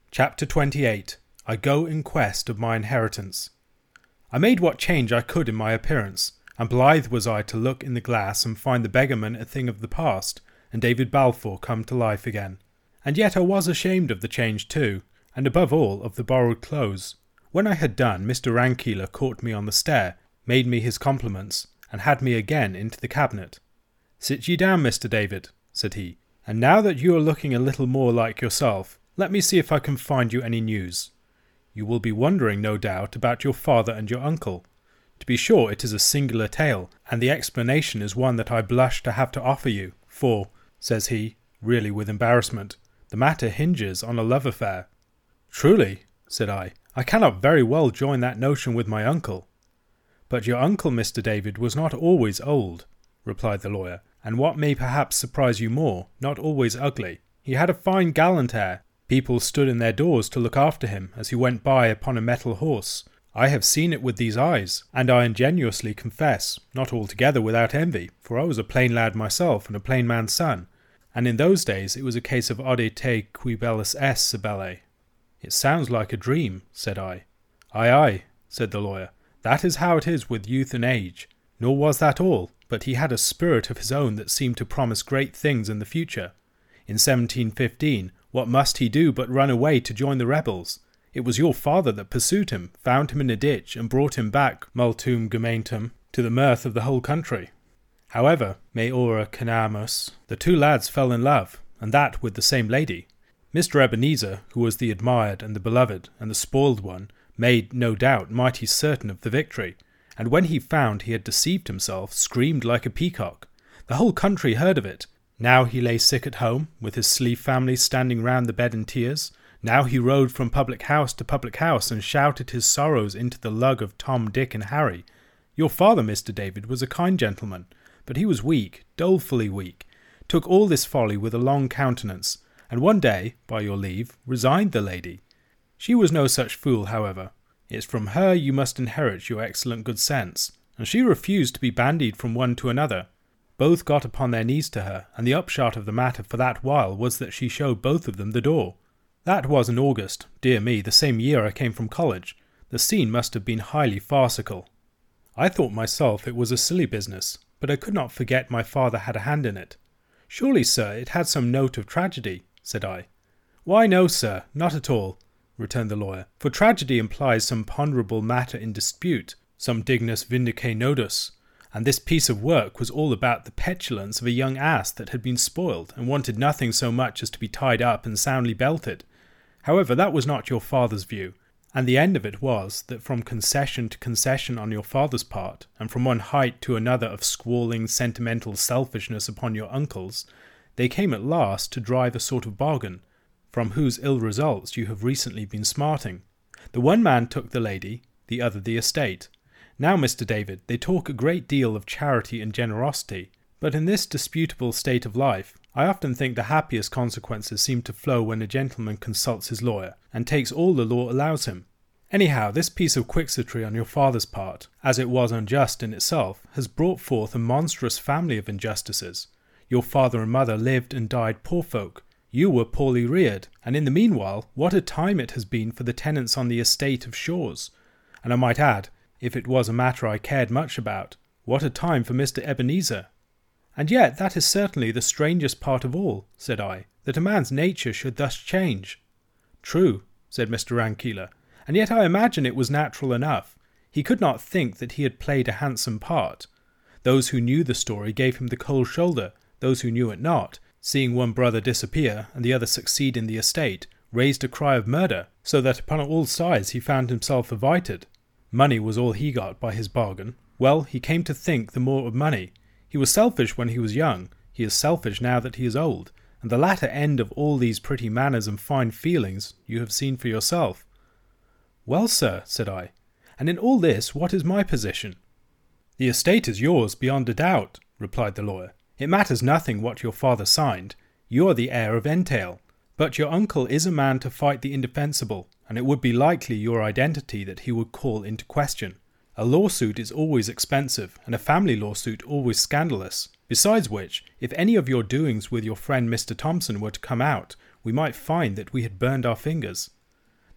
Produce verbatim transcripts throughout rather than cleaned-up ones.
Chapter twenty-eight. I Go in Quest of My Inheritance. I made what change I could in my appearance, and blithe was I to look in the glass and find the beggarman a thing of the past, and David Balfour come to life again. And yet I was ashamed of the change too, and above all of the borrowed clothes. When I had done, Mister Rankeillor caught me on the stair, made me his compliments, and had me again into the cabinet. "Sit ye down, Mister David," said he, "and now that you are looking a little more like yourself, let me see if I can find you any news. You will be wondering, no doubt, about your father and your uncle. To be sure, it is a singular tale, and the explanation is one that I blush to have to offer you, for," says he, really with embarrassment, "the matter hinges on a love affair." "Truly," said I, "I cannot very well join that notion with my uncle." "But your uncle, Mister David, was not always old," replied the lawyer, "and what may perhaps surprise you more, not always ugly. He had a fine gallant air. People stood in their doors to look after him as he went by upon a mettle horse. I have seen it with these eyes, and I ingenuously confess, not altogether without envy, for I was a plain lad myself and a plain man's son, and in those days it was a case of ode te qui bellus es, Cybele." "It sounds like a dream," said I. "Aye, aye," said the lawyer, "that is how it is with youth and age. Nor was that all, but he had a spirit of his own that seemed to promise great things in the future. In seventeen fifteen, what must he do but run away to join the rebels? It was your father that pursued him, found him in a ditch, and brought him back, multum gementem, to the mirth of the whole country. However, me ora canamus, the two lads fell in love, and that with the same lady. Mister Ebenezer, who was the admired and the beloved and the spoiled one, made, no doubt, mighty certain of the victory, and when he found he had deceived himself, screamed like a peacock. The whole country heard of it. Now he lay sick at home, with his Slee family standing round the bed in tears. Now he rode from public house to public house and shouted his sorrows into the lug of Tom, Dick, and Harry. Your father, Mister David, was a kind gentleman, but he was weak, dolefully weak, took all this folly with a long countenance, and one day, by your leave, resigned the lady. She was no such fool, however. It's from her you must inherit your excellent good sense, and she refused to be bandied from one to another. Both got upon their knees to her, and the upshot of the matter for that while was that she showed both of them the door. That was in August, dear me, the same year I came from college. The scene must have been highly farcical. I thought myself it was a silly business, but I could not forget my father had a hand in it. "Surely, sir, it had some note of tragedy," said I. "Why, no, sir, not at all," returned the lawyer, "for tragedy implies some ponderable matter in dispute, some dignus vindice nodus, and this piece of work was all about the petulance of a young ass that had been spoiled, and wanted nothing so much as to be tied up and soundly belted. However, that was not your father's view, and the end of it was that from concession to concession on your father's part, and from one height to another of squalling, sentimental selfishness upon your uncle's, they came at last to drive a sort of bargain, from whose ill results you have recently been smarting. The one man took the lady, the other the estate. Now, Mister David, they talk a great deal of charity and generosity, but in this disputable state of life, I often think the happiest consequences seem to flow when a gentleman consults his lawyer, and takes all the law allows him. Anyhow, this piece of quixotry on your father's part, as it was unjust in itself, has brought forth a monstrous family of injustices. Your father and mother lived and died poor folk. You were poorly reared, and in the meanwhile, what a time it has been for the tenants on the estate of Shaw's. And I might add, if it was a matter I cared much about, what a time for Mister Ebenezer. And yet that is certainly the strangest part of all, said I, that a man's nature should thus change. True, said Mister Rankeillor, and yet I imagine it was natural enough. He could not think that he had played a handsome part. Those who knew the story gave him the cold shoulder, those who knew it not, seeing one brother disappear and the other succeed in the estate, raised a cry of murder, so that upon all sides he found himself evited. Money was all he got by his bargain. Well, he came to think the more of money. He was selfish when he was young, he is selfish now that he is old, and the latter end of all these pretty manners and fine feelings you have seen for yourself. Well, sir, said I, and in all this what is my position? The estate is yours beyond a doubt, replied the lawyer. It matters nothing what your father signed. You are the heir of entail. But your uncle is a man to fight the indefensible, and it would be likely your identity that he would call into question. A lawsuit is always expensive, and a family lawsuit always scandalous. Besides which, if any of your doings with your friend Mister Thompson were to come out, we might find that we had burned our fingers.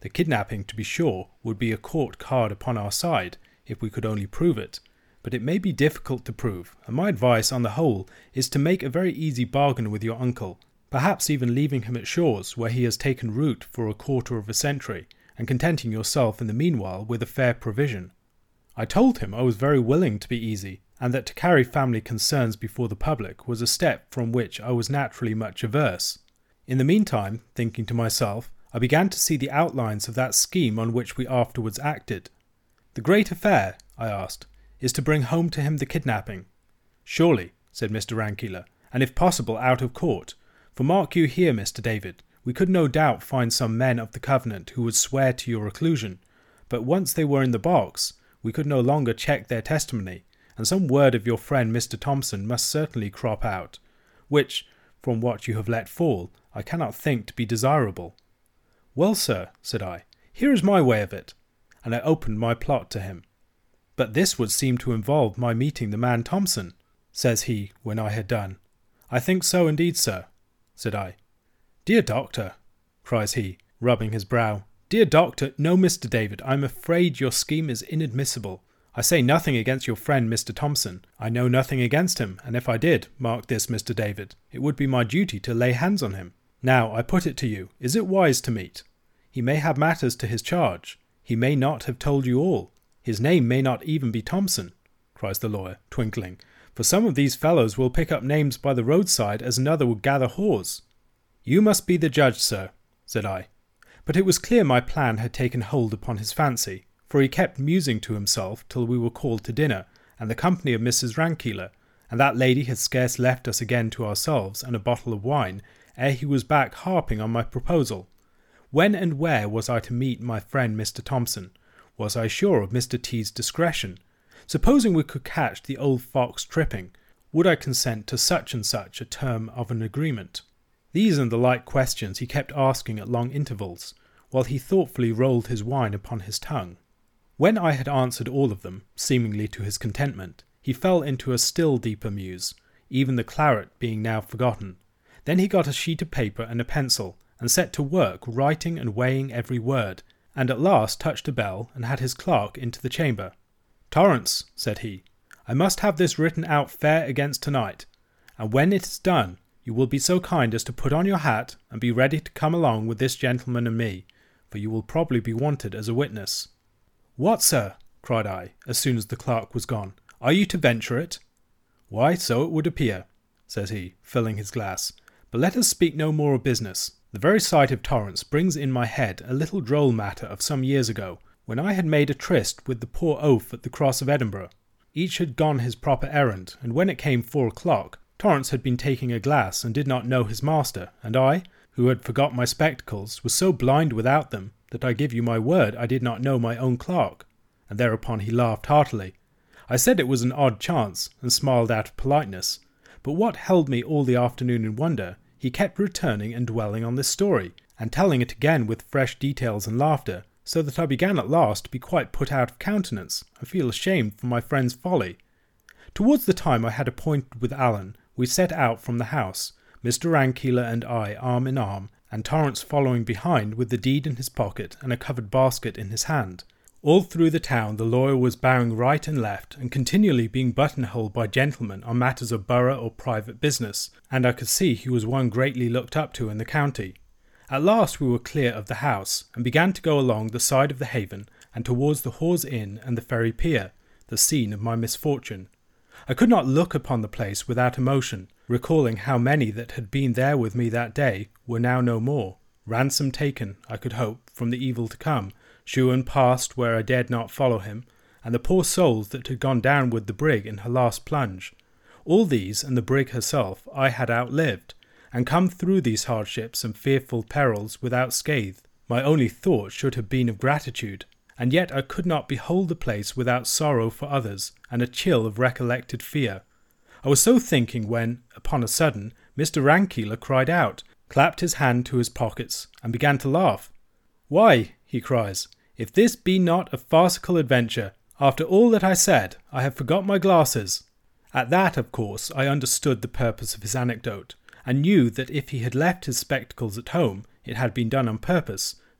The kidnapping, to be sure, would be a court card upon our side, if we could only prove it, but it may be difficult to prove, and my advice on the whole is to make a very easy bargain with your uncle, perhaps even leaving him at Shaw's, where he has taken root for a quarter of a century, and contenting yourself in the meanwhile with a fair provision. I told him I was very willing to be easy, and that to carry family concerns before the public was a step from which I was naturally much averse. In the meantime, thinking to myself, I began to see the outlines of that scheme on which we afterwards acted. The great affair, I asked, is to bring home to him the kidnapping. Surely, said Mister Rankeillor, and if possible out of court, for mark you here, Mister David, we could no doubt find some men of the Covenant who would swear to your reclusion, but once they were in the box, we could no longer check their testimony, and some word of your friend Mister Thompson must certainly crop out, which, from what you have let fall, I cannot think to be desirable. Well, sir, said I, here is my way of it, and I opened my plot to him. But this would seem to involve my meeting the man Thompson, says he, when I had done. I think so indeed, sir, said I. Dear doctor, cries he, rubbing his brow, dear doctor, no, Mister David, I am afraid your scheme is inadmissible. I say nothing against your friend Mister Thompson. I know nothing against him, and if I did, mark this, Mister David, it would be my duty to lay hands on him. Now, I put it to you, is it wise to meet? He may have matters to his charge. He may not have told you all. His name may not even be Thompson, cries the lawyer, twinkling, for some of these fellows will pick up names by the roadside as another would gather haws. You must be the judge, sir, said I. But it was clear my plan had taken hold upon his fancy, for he kept musing to himself till we were called to dinner, and the company of Missus Rankeillor, and that lady had scarce left us again to ourselves and a bottle of wine, ere he was back harping on my proposal. When and where was I to meet my friend Mister Thompson? Was I sure of Mister T.'s discretion? Supposing we could catch the old fox tripping, would I consent to such and such a term of an agreement? These and the like questions he kept asking at long intervals, while he thoughtfully rolled his wine upon his tongue. When I had answered all of them, seemingly to his contentment, he fell into a still deeper muse, even the claret being now forgotten. Then he got a sheet of paper and a pencil, and set to work writing and weighing every word, and at last touched a bell and had his clerk into the chamber. Torrance, said he, I must have this written out fair against tonight, and when it is done, you will be so kind as to put on your hat and be ready to come along with this gentleman and me, for you will probably be wanted as a witness. What, sir? Cried I, as soon as the clerk was gone. Are you to venture it? Why, so it would appear, says he, filling his glass. But let us speak no more of business. The very sight of Torrance brings in my head a little droll matter of some years ago, when I had made a tryst with the poor oaf at the Cross of Edinburgh. Each had gone his proper errand, and when it came four o'clock, Torrance had been taking a glass and did not know his master, and I, who had forgot my spectacles, was so blind without them that I give you my word I did not know my own clerk. And thereupon he laughed heartily. I said it was an odd chance, and smiled out of politeness. But what held me all the afternoon in wonder, he kept returning and dwelling on this story, and telling it again with fresh details and laughter, so that I began at last to be quite put out of countenance, and feel ashamed for my friend's folly. Towards the time I had appointed with Allen, we set out from the house, Mister Rankeillor and I arm in arm, and Torrance following behind with the deed in his pocket and a covered basket in his hand. All through the town the lawyer was bowing right and left, and continually being buttonholed by gentlemen on matters of borough or private business, and I could see he was one greatly looked up to in the county. At last we were clear of the house, and began to go along the side of the haven, and towards the Hawes Inn and the Ferry Pier, the scene of my misfortune. I could not look upon the place without emotion, recalling how many that had been there with me that day were now no more, ransom taken, I could hope, from the evil to come, Shuan passed where I dared not follow him, and the poor souls that had gone down with the brig in her last plunge. All these, and the brig herself, I had outlived, and come through these hardships and fearful perils without scathe. My only thought should have been of gratitude, and yet I could not behold the place without sorrow for others, and a chill of recollected fear. I was so thinking when, upon a sudden, Mister Rankeillor cried out, clapped his hand to his pockets, and began to laugh. Why, he cries, if this be not a farcical adventure, after all that I said, I have forgot my glasses. At that, of course, I understood the purpose of his anecdote, and knew that if he had left his spectacles at home, it had been done on purpose,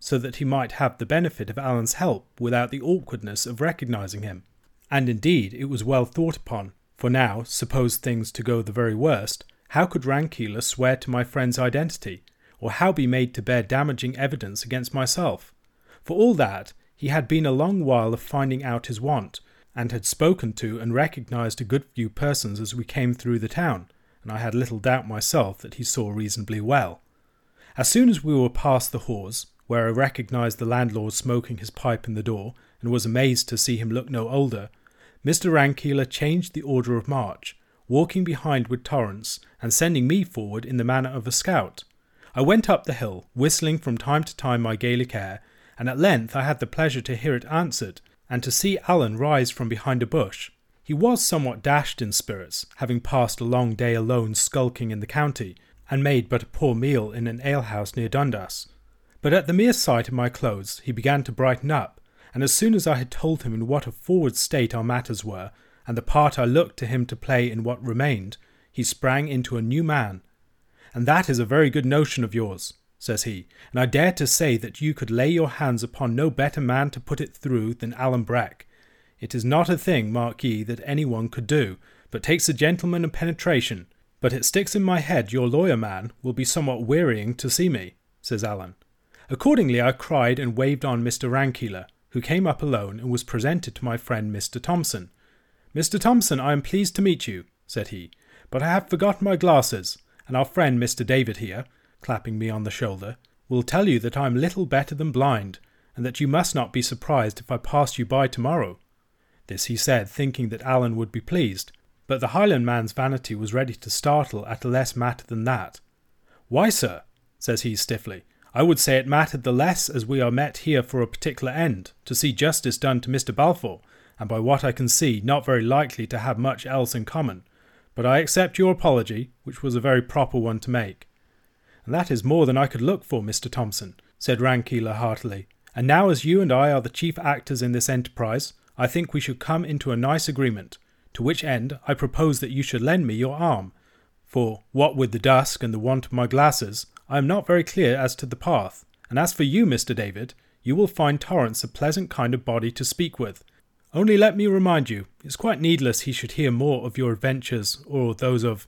so that he might have the benefit of Alan's help without the awkwardness of recognising him. And indeed it was well thought upon, for now, suppose things to go the very worst, how could Rankeillor swear to my friend's identity, or how be made to bear damaging evidence against myself? For all that, he had been a long while of finding out his want, and had spoken to and recognised a good few persons as we came through the town, and I had little doubt myself that he saw reasonably well. As soon as we were past the Hawes, where I recognised the landlord smoking his pipe in the door, and was amazed to see him look no older, Mister Rankeillor changed the order of march, walking behind with Torrance, and sending me forward in the manner of a scout. I went up the hill, whistling from time to time my Gaelic air, and at length I had the pleasure to hear it answered, and to see Alan rise from behind a bush. He was somewhat dashed in spirits, having passed a long day alone skulking in the county, and made but a poor meal in an alehouse near Dundas. But at the mere sight of my clothes he began to brighten up, and as soon as I had told him in what a forward state our matters were, and the part I looked to him to play in what remained, he sprang into a new man. "And that is a very good notion of yours," says he, "and I dare to say that you could lay your hands upon no better man to put it through than Alan Breck. It is not a thing, mark ye, that any one could do, but takes a gentleman and penetration. But it sticks in my head your lawyer man will be somewhat wearying to see me," says Alan. Accordingly I cried and waved on Mister Rankeillor, who came up alone and was presented to my friend Mister Thompson. "Mister Thompson, I am pleased to meet you," said he, "but I have forgotten my glasses, and our friend Mister David here," clapping me on the shoulder, "will tell you that I am little better than blind, and that you must not be surprised if I pass you by tomorrow." This he said, thinking that Alan would be pleased, but the Highlandman's vanity was ready to startle at a less matter than that. "Why, sir," says he stiffly, "I would say it mattered the less as we are met here for a particular end, to see justice done to Mister Balfour, and by what I can see, not very likely to have much else in common. But I accept your apology, which was a very proper one to make." "And that is more than I could look for, Mister Thompson," said Rankeillor heartily. "And now as you and I are the chief actors in this enterprise, I think we should come into a nice agreement, to which end I propose that you should lend me your arm. For, what with the dusk and the want of my glasses, I am not very clear as to the path, and as for you, Mister David, you will find Torrance a pleasant kind of body to speak with. Only let me remind you, it's quite needless he should hear more of your adventures or those of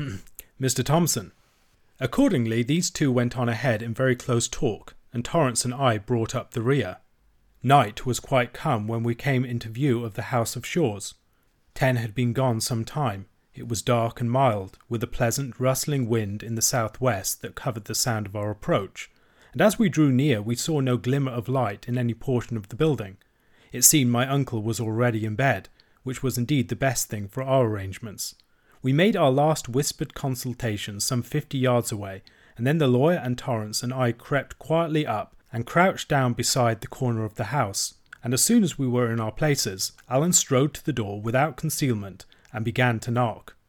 Mister Thompson." Accordingly these two went on ahead in very close talk, and Torrance and I brought up the rear. Night was quite come when we came into view of the House of Shaws. Ten had been gone some time. It was dark and mild, with a pleasant rustling wind in the south-west that covered the sound of our approach, and as we drew near we saw no glimmer of light in any portion of the building. It seemed my uncle was already in bed, which was indeed the best thing for our arrangements. We made our last whispered consultation some fifty yards away, and then the lawyer and Torrance and I crept quietly up and crouched down beside the corner of the house, and as soon as we were in our places, Alan strode to the door without concealment and began to knock.